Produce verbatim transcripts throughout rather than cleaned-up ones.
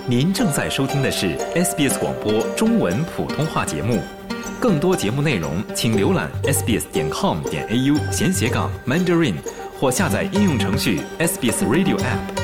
您正在收听的是 S B S 广播中文普通话节目，更多节目内容请浏览 s b s 点 com 点 a u 闲斜杠 Mandarin 或下载应用程序 S B S Radio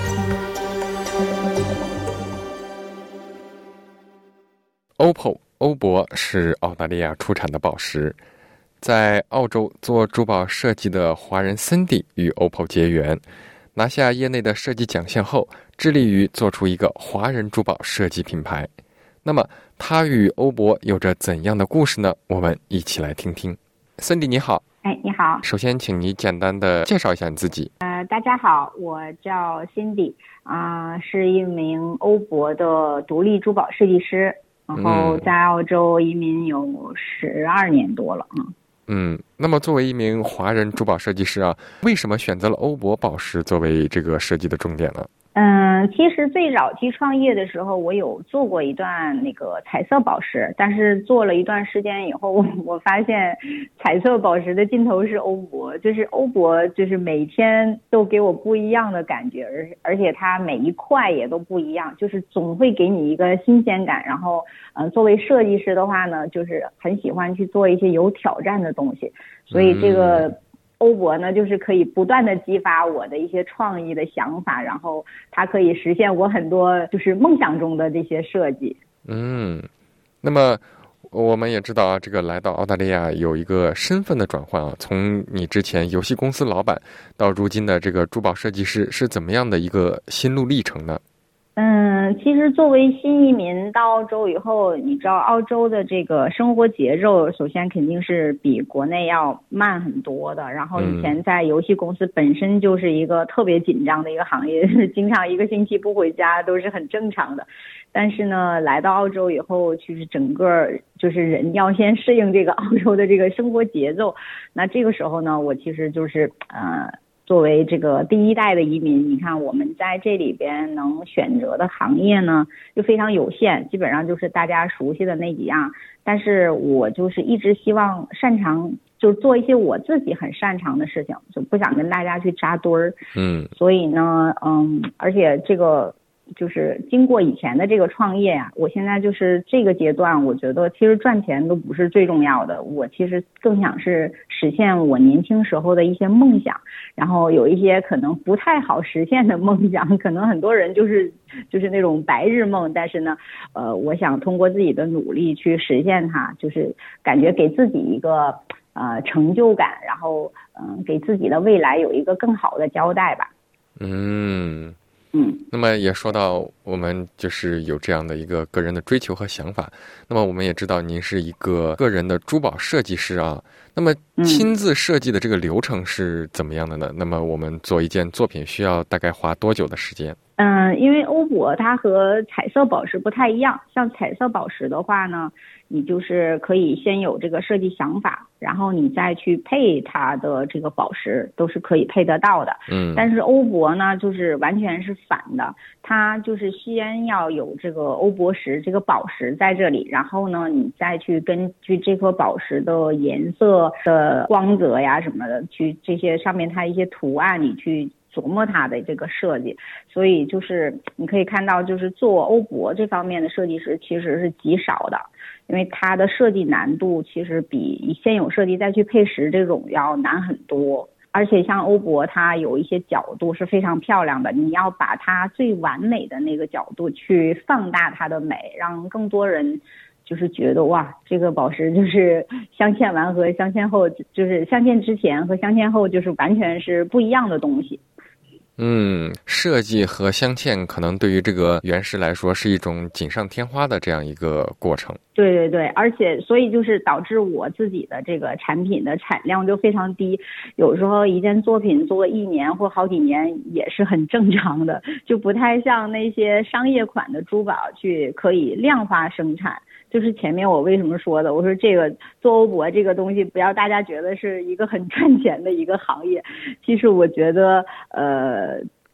App。Opal 欧泊是澳大利亚出产的宝石，在澳洲做珠宝设计的华人 Cindy 与 Opal 结缘，拿下业内的设计奖项后，致力于做出一个华人珠宝设计品牌。那么他与欧泊有着怎样的故事呢？我们一起来听听。 Cindy 你好。 哎，你好。 首先请你简单的介绍一下你自己。 呃，大家好，我叫 Cindy 啊、呃，是一名欧泊的独立珠宝设计师，然后在澳洲移民有十二年多了啊。 嗯，那么作为一名华人珠宝设计师啊，为什么选择了欧泊宝石作为这个设计的重点呢？ 嗯，其实最早期创业的时候，我有做过一段那个彩色宝石，但是做了一段时间以后，我发现彩色宝石的尽头是欧泊，就是欧泊就是每天都给我不一样的感觉，而而且它每一块也都不一样，就是总会给你一个新鲜感。然后，嗯、呃，作为设计师的话呢，就是很喜欢去做一些有挑战的东西，所以这个。嗯欧泊呢，就是可以不断的激发我的一些创意的想法，然后它可以实现我很多就是梦想中的这些设计。 嗯，那么我们也知道啊，这个来到澳大利亚有一个身份的转换啊，从你之前游戏公司老板到如今的这个珠宝设计师，是怎么样的一个心路历程呢？ 嗯，其实作为新移民到澳洲以后，你知道澳洲的这个生活节奏，首先肯定是比国内要慢很多的。然后以前在游戏公司本身就是一个特别紧张的一个行业，经常一个星期不回家都是很正常的。但是呢，来到澳洲以后，其实整个就是人要先适应这个澳洲的这个生活节奏。那这个时候呢，我其实就是呃。作为这个第一代的移民，你看我们在这里边能选择的行业呢就非常有限，基本上就是大家熟悉的那几样。但是我就是一直希望擅长就做一些我自己很擅长的事情，就不想跟大家去扎堆儿。 嗯， 所以呢，嗯，而且这个就是经过以前的这个创业呀、啊，我现在就是这个阶段，我觉得其实赚钱都不是最重要的，我其实更想是实现我年轻时候的一些梦想，然后有一些可能不太好实现的梦想，可能很多人就是就是那种白日梦，但是呢，呃，我想通过自己的努力去实现它，就是感觉给自己一个呃成就感，然后嗯、呃，给自己的未来有一个更好的交代吧。 嗯。 嗯， 那么也说到我们就是有这样的一个个人的追求和想法，那么我们也知道您是一个个人的珠宝设计师啊，那么亲自设计的这个流程是怎么样的呢？嗯、那么我们做一件作品需要大概花多久的时间？ 嗯，因为欧泊它和彩色宝石不太一样，像彩色宝石的话呢，你就是可以先有这个设计想法，然后你再去配它的这个宝石，都是可以配得到的。 嗯， 但是欧泊呢，就是完全是反的，它就是先要有这个欧泊石这个宝石在这里，然后呢，你再去根据这颗宝石的颜色的光泽呀什么的，去这些上面它一些图案，你去琢磨它的这个设计。所以就是你可以看到，就是做欧泊这方面的设计师其实是极少的，因为它的设计难度其实比先有设计再去配饰这种要难很多。而且像欧泊它有一些角度是非常漂亮的，你要把它最完美的那个角度去放大它的美，让更多人就是觉得哇，这个宝石就是镶嵌完和镶嵌后，就是镶嵌之前和镶嵌后就是完全是不一样的东西。 嗯，设计和镶嵌可能对于这个原石来说是一种锦上添花的这样一个过程。 对对对，而且所以就是导致我自己的这个产品的产量就非常低，有时候一件作品做一年或好几年也是很正常的，就不太像那些商业款的珠宝去可以量化生产。就是前面我为什么说的，我说这个做欧泊这个东西不要大家觉得是一个很赚钱的一个行业，其实我觉得呃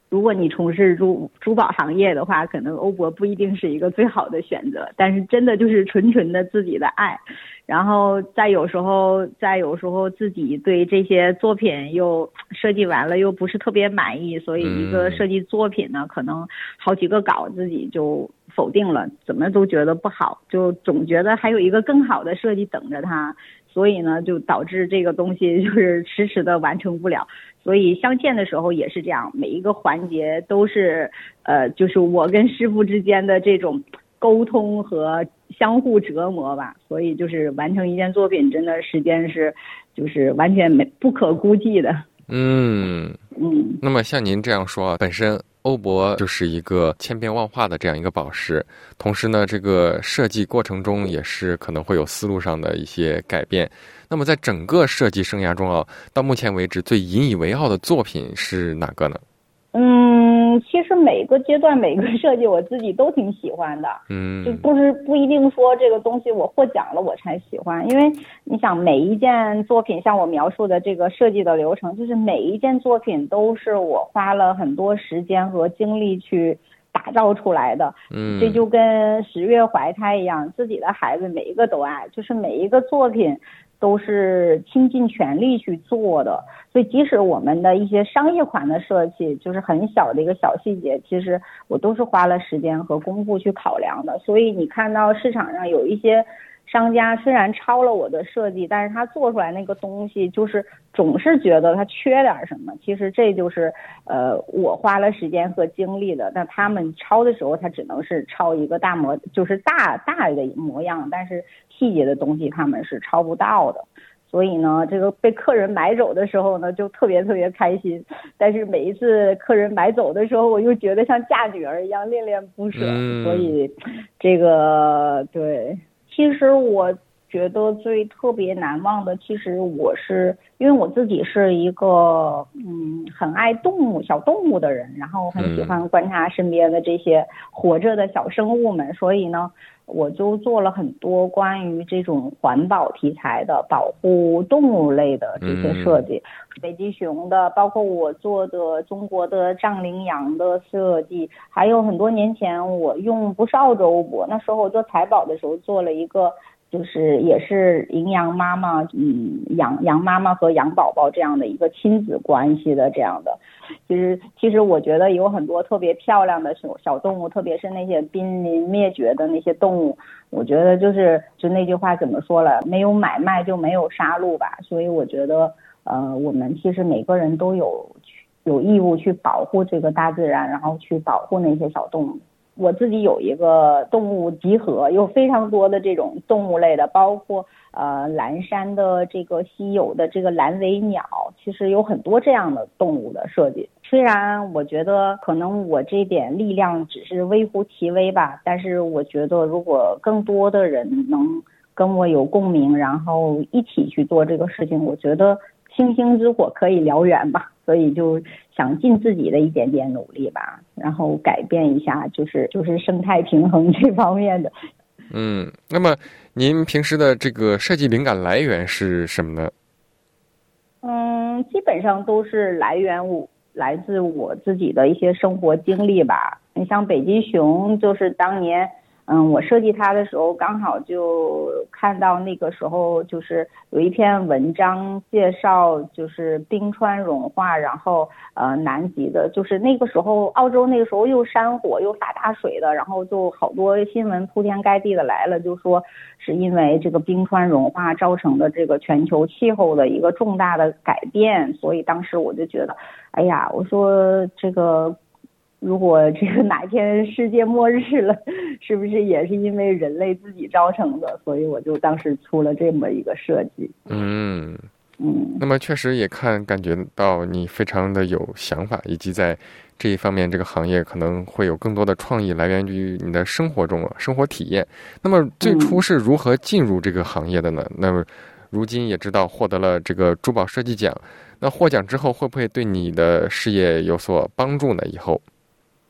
如果你从事珠珠宝行业的话，可能欧泊不一定是一个最好的选择，但是真的就是纯纯的自己的爱，然后再有时候再有时候自己对这些作品又设计完了又不是特别满意，所以一个设计作品呢，可能好几个稿自己就否定了，怎么都觉得不好，就总觉得还有一个更好的设计等着它，所以呢就导致这个东西就是迟迟的完成不了。所以镶嵌的时候也是这样，每一个环节都是呃，就是我跟师傅之间的这种沟通和相互折磨吧。所以就是完成一件作品，真的时间是就是完全没不可估计的。 嗯嗯， 那么像您这样说啊，本身欧泊就是一个千变万化的这样一个宝石，同时呢，这个设计过程中也是可能会有思路上的一些改变。那么在整个设计生涯中啊，到目前为止最引以为傲的作品是哪个呢？ 嗯，其实每个阶段每个设计我自己都挺喜欢的， 嗯， 就不是不一定说这个东西我获奖了我才喜欢，因为你想每一件作品，像我描述的这个设计的流程，就是每一件作品都是我花了很多时间和精力去打造出来的。 嗯， 这就跟十月怀胎一样，自己的孩子每一个都爱，就是每一个作品都是倾尽全力去做的。所以即使我们的一些商业款的设计，就是很小的一个小细节，其实我都是花了时间和功夫去考量的。所以你看到市场上有一些商家虽然抄了我的设计，但是他做出来那个东西就是总是觉得他缺点什么，其实这就是呃我花了时间和精力的。那他们抄的时候他只能是抄一个大模，就是大大的模样，但是细节的东西他们是抄不到的。所以呢，这个被客人买走的时候呢，就特别特别开心。但是每一次客人买走的时候，我又觉得像嫁女儿一样恋恋不舍。 嗯、 所以，这个对，其实我觉得最特别难忘的，其实我是因为我自己是一个嗯很爱动物小动物的人，然后很喜欢观察身边的这些活着的小生物们，所以呢。我就做了很多关于这种环保题材的保护动物类的这些设计，嗯、北极熊的，包括我做的中国的藏羚羊的设计，还有很多年前我用不是澳洲欧泊，那时候我做财宝的时候做了一个。就是也是羚羊妈妈，嗯，羊羊妈妈和羊宝宝这样的一个亲子关系的这样的，其实其实我觉得有很多特别漂亮的小小动物，特别是那些濒临灭绝的那些动物，我觉得就是就那句话怎么说了，没有买卖就没有杀戮吧，所以我觉得呃，我们其实每个人都有有义务去保护这个大自然，然后去保护那些小动物。我自己有一个动物集合，有非常多的这种动物类的，包括呃蓝山的这个稀有的这个蓝尾鸟，其实有很多这样的动物的设计。虽然我觉得可能我这点力量只是微乎其微吧，但是我觉得如果更多的人能跟我有共鸣，然后一起去做这个事情，我觉得星星之火可以燎原吧。所以就想尽自己的一点点努力吧，然后改变一下，就是就是生态平衡这方面的。 嗯，那么您平时的这个设计灵感来源是什么呢？ 嗯，基本上都是来源我来自我自己的一些生活经历吧。你像北极熊，就是当年。嗯，我设计它的时候，刚好就看到那个时候就是有一篇文章介绍，就是冰川融化，然后呃南极的，就是那个时候澳洲那个时候又山火又发大水的，然后就好多新闻铺天盖地的来了，就说是因为这个冰川融化造成的这个全球气候的一个重大的改变，所以当时我就觉得，哎呀，我说这个。如果这个哪天世界末日了，是不是也是因为人类自己造成的？所以我就当时出了这么一个设计。 嗯嗯， 那么确实也看感觉到你非常的有想法，以及在这一方面这个行业可能会有更多的创意来源于你的生活中生活体验。那么最初是如何进入这个行业的呢？嗯、那么如今也知道获得了这个珠宝设计奖，那获奖之后会不会对你的事业有所帮助呢？以后？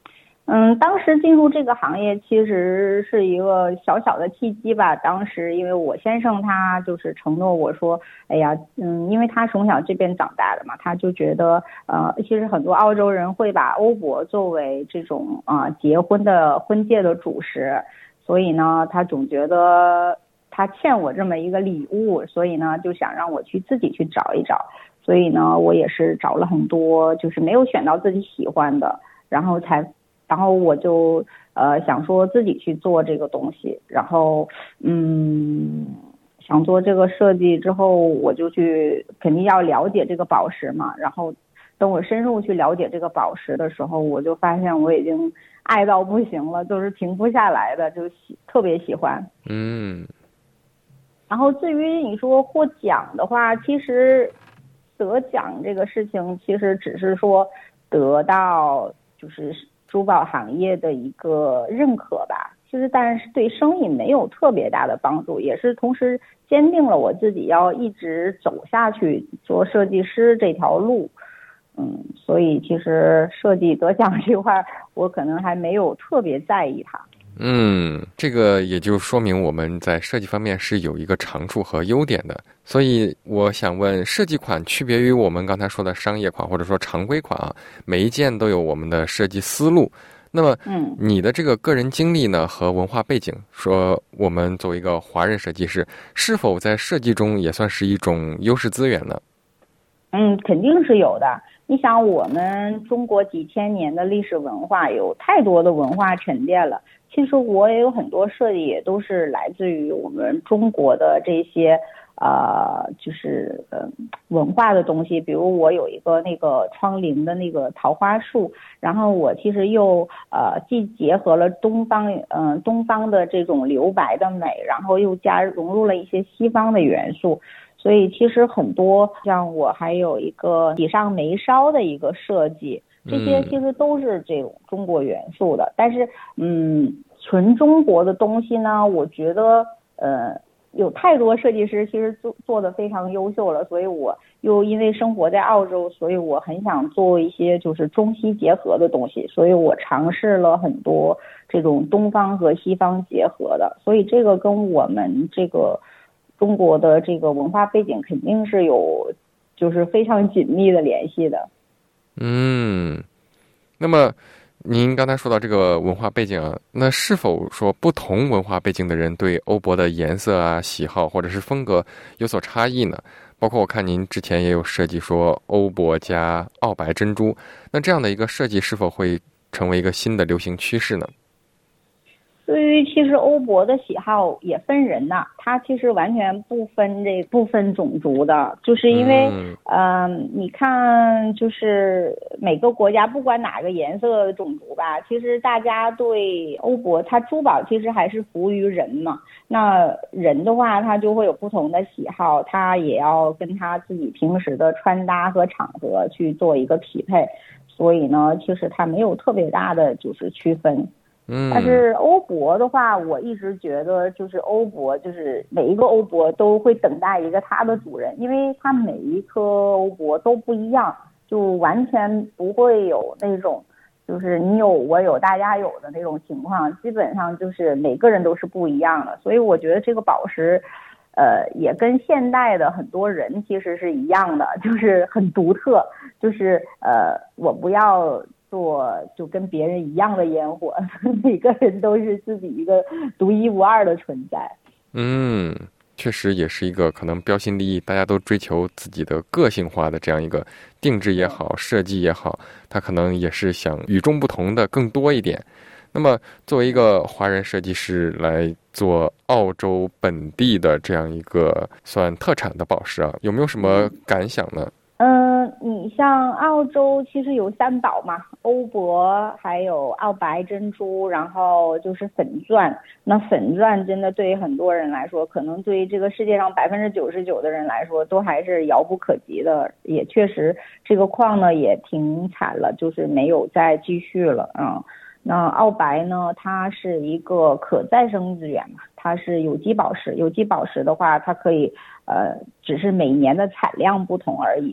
嗯，当时进入这个行业其实是一个小小的契机吧。当时因为我先生他就是承诺我说，哎呀，嗯，因为他从小这边长大的嘛，他就觉得，呃，其实很多澳洲人会把欧泊作为这种啊、呃、结婚的婚戒的主食，所以呢，他总觉得他欠我这么一个礼物，所以呢，就想让我去自己去找一找。所以呢，我也是找了很多，就是没有选到自己喜欢的，然后才。然后我就呃想说自己去做这个东西，然后嗯想做这个设计之后，我就去肯定要了解这个宝石嘛。然后等我深入去了解这个宝石的时候，我就发现我已经爱到不行了，就是停不下来的，就喜特别喜欢。 嗯。 然后至于你说获奖的话，其实得奖这个事情其实只是说得到就是。珠宝行业的一个认可吧，其实但是对生意没有特别大的帮助，也是同时坚定了我自己要一直走下去做设计师这条路。嗯，所以其实设计得奖这块我可能还没有特别在意它。 嗯，这个也就说明我们在设计方面是有一个长处和优点的。所以我想问，设计款区别于我们刚才说的商业款或者说常规款啊，每一件都有我们的设计思路。那么，嗯，你的这个个人经历呢和文化背景，说我们作为一个华人设计师，是否在设计中也算是一种优势资源呢？ 嗯，肯定是有的。你想，我们中国几千年的历史文化，有太多的文化沉淀了。其实我也有很多设计，也都是来自于我们中国的这些呃，就是呃文化的东西。比如我有一个那个窗棂的那个桃花树，然后我其实又呃既结合了东方嗯、呃、东方的这种留白的美，然后又加融入了一些西方的元素。所以其实很多，像我还有一个底上眉梢的一个设计，这些其实都是这种中国元素的。但是，嗯，纯中国的东西呢，我觉得，呃，有太多设计师其实做做的非常优秀了。所以我又因为生活在澳洲，所以我很想做一些就是中西结合的东西。所以我尝试了很多这种东方和西方结合的。所以这个跟我们这个。中国的这个文化背景肯定是有，就是非常紧密的联系的。 嗯，那么您刚才说到这个文化背景啊，那是否说不同文化背景的人对欧泊的颜色啊、喜好或者是风格有所差异呢？包括我看您之前也有设计说欧泊加澳白珍珠，那这样的一个设计是否会成为一个新的流行趋势呢？ 对于其实欧泊的喜好也分人呐，它其实完全不分这不分种族的，就是因为嗯、呃，你看就是每个国家不管哪个颜色的种族吧，其实大家对欧泊它珠宝其实还是服务于人嘛，那人的话他就会有不同的喜好，他也要跟他自己平时的穿搭和场合去做一个匹配，所以呢其实它没有特别大的就是区分。嗯，但是欧泊的话，我一直觉得就是欧泊，就是每一个欧泊都会等待一个它的主人，因为它每一颗欧泊都不一样，就完全不会有那种就是你有我有大家有的那种情况，基本上就是每个人都是不一样的。所以我觉得这个宝石，呃，也跟现代的很多人其实是一样的，就是很独特，就是呃，我不要。做就跟别人一样的烟火，每个人都是自己一个独一无二的存在。 嗯，确实也是一个可能标新立异，大家都追求自己的个性化的这样一个定制也好，设计也好，它可能也是想与众不同的更多一点。那么作为一个华人设计师来做澳洲本地的这样一个算特产的宝石啊，有没有什么感想呢？ 嗯，你像澳洲其实有三宝嘛，欧泊还有澳白珍珠，然后就是粉钻。那粉钻真的对于很多人来说，可能对于这个世界上百分之九十九的人来说，都还是遥不可及的。也确实，这个矿呢也停产了，就是没有再继续了啊。那澳白呢，它是一个可再生资源嘛，它是有机宝石。有机宝石的话，它可以呃，只是每年的产量不同而已。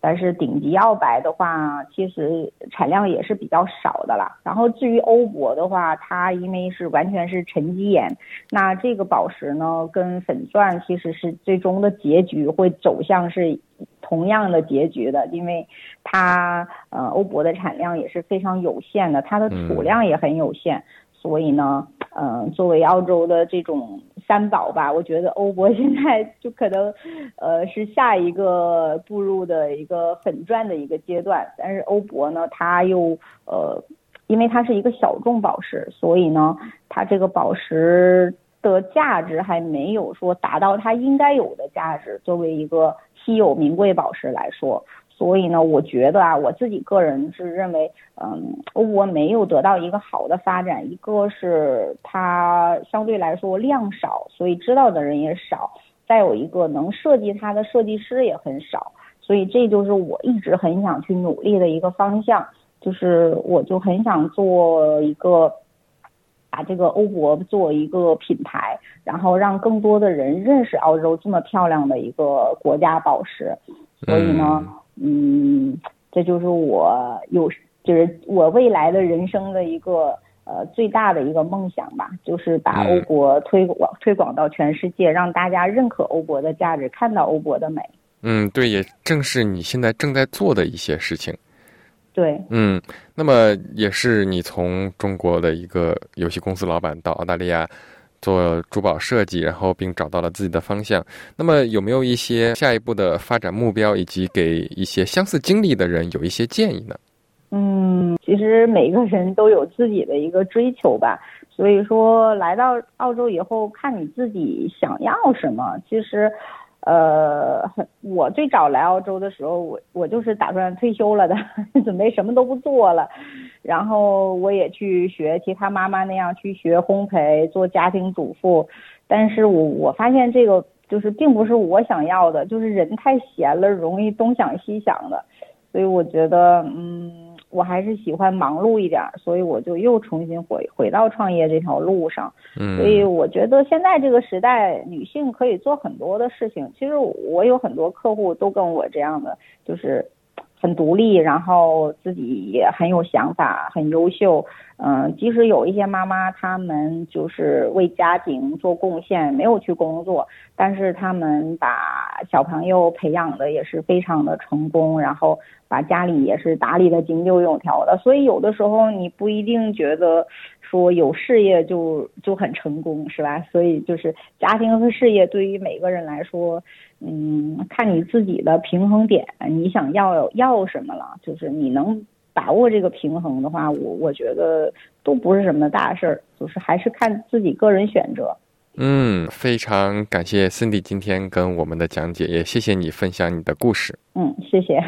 但是顶级澳白的话，其实产量也是比较少的啦。然后至于欧泊的话，它因为是完全是沉积岩，那这个宝石呢跟粉钻其实是最终的结局会走向是同样的结局的，因为它呃欧泊的产量也是非常有限的，它的储量也很有限。嗯，所以呢，嗯、呃，作为澳洲的这种三宝吧，我觉得欧泊现在就可能，呃，是下一个步入的一个粉钻的一个阶段。但是欧泊呢，它又呃，因为它是一个小众宝石，所以呢，它这个宝石的价值还没有说达到它应该有的价值，作为一个稀有名贵宝石来说。所以呢，我觉得啊，我自己个人是认为，嗯，欧泊没有得到一个好的发展，一个是它相对来说量少，所以知道的人也少，再有一个能设计它的设计师也很少，所以这就是我一直很想去努力的一个方向，就是我就很想做一个把这个欧泊做一个品牌，然后让更多的人认识澳洲这么漂亮的一个国家宝石。所以呢，嗯，这就是我有，就是我未来的人生的一个呃最大的一个梦想吧，就是把欧泊推广推广到全世界，让大家认可欧泊的价值，看到欧泊的美。嗯， 对，也正是你现在正在做的一些事情。 对， 嗯，那么也是你从中国的一个游戏公司老板到澳大利亚做珠宝设计，然后并找到了自己的方向。那么有没有一些下一步的发展目标，以及给一些相似经历的人有一些建议呢？ 嗯，其实每个人都有自己的一个追求吧，所以说来到澳洲以后，看你自己想要什么。其实呃，我最早来澳洲的时候，我我就是打算退休了的，准备什么都不做了。然后我也去学其他妈妈那样去学烘焙，做家庭主妇。但是我我发现这个就是并不是我想要的，就是人太闲了，容易东想西想的。所以我觉得，嗯，我还是喜欢忙碌一点，所以我就又重新回回到创业这条路上。嗯，所以我觉得现在这个时代，女性可以做很多的事情。其实我有很多客户都跟我这样的，就是很独立，然后自己也很有想法，很优秀。嗯，即使有一些妈妈，她们就是为家庭做贡献，没有去工作，但是她们把小朋友培养的也是非常的成功，然后把家里也是打理的井井有条的。所以有的时候你不一定觉得说有事业就就很成功，是吧？所以就是家庭和事业对于每个人来说，嗯，看你自己的平衡点，你想要要什么了，就是你能把握这个平衡的话，我我觉得都不是什么大事儿，就是还是看自己个人选择。 嗯，非常感谢 Cindy 今天跟我们的讲解，也谢谢你分享你的故事。 嗯，谢谢。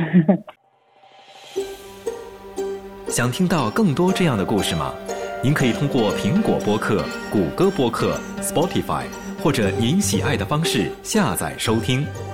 想听到更多这样的故事吗？您可以通过苹果播客、谷歌播客、Spotify 或者您喜爱的方式下载收听。